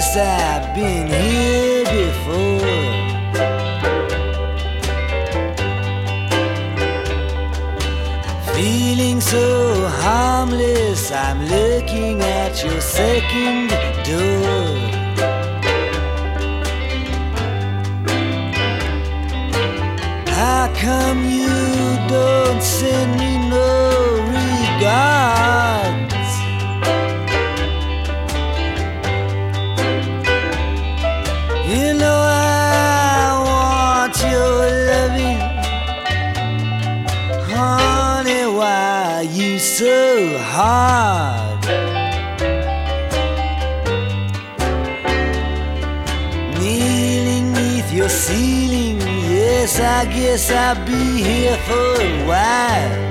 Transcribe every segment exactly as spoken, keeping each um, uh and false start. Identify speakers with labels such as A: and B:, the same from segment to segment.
A: guess I've been here before. Feeling so harmless, I'm looking at your second door. How come you don't send me no regards? You know I want your loving. Honey, why are you so hard? Kneeling neath your ceiling, yes, I guess I'll be here for a while.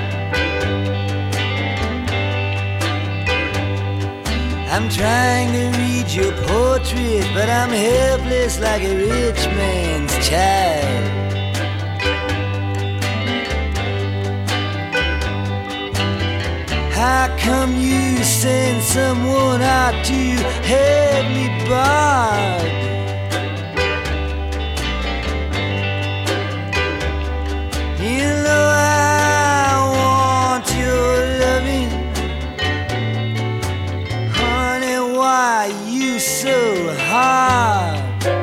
A: I'm trying to read your portrait, but I'm helpless like a rich man's child. How come you send someone out to have me barred? You know I want your loving. Honey, why are you so hard?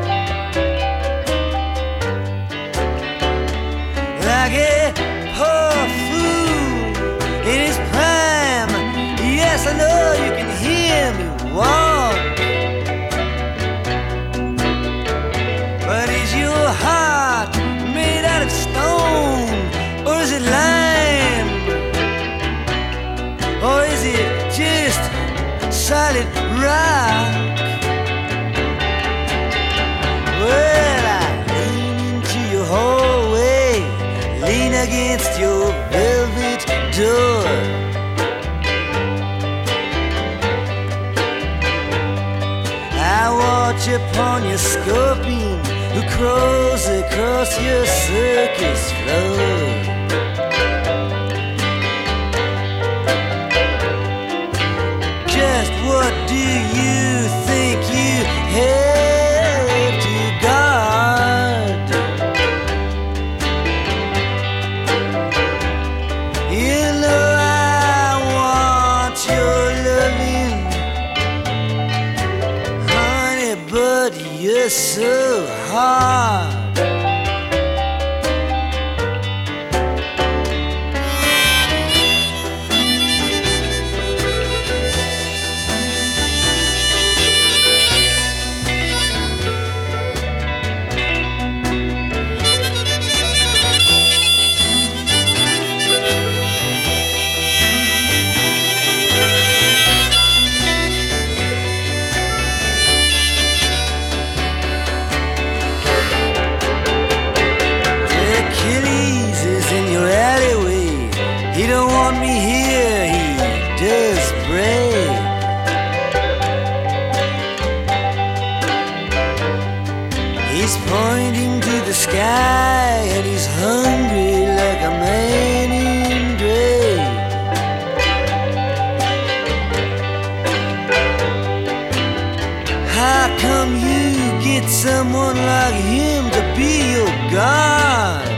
A: Like a poor fool in his prime. Yes, I know you can hear me walk. But is your heart made out of stone? Or is it lime? Or is it just solid rock? Well, I lean into your hallway, lean against your velvet door. I watch upon your scorpion who crawls across your circus floor. Just what do you think you have to guard? You know I want your loving, honey, but you're so hard. He don't want me here, he does pray. He's pointing to the sky and he's hungry like a man in gray. How come you get someone like him to be your God?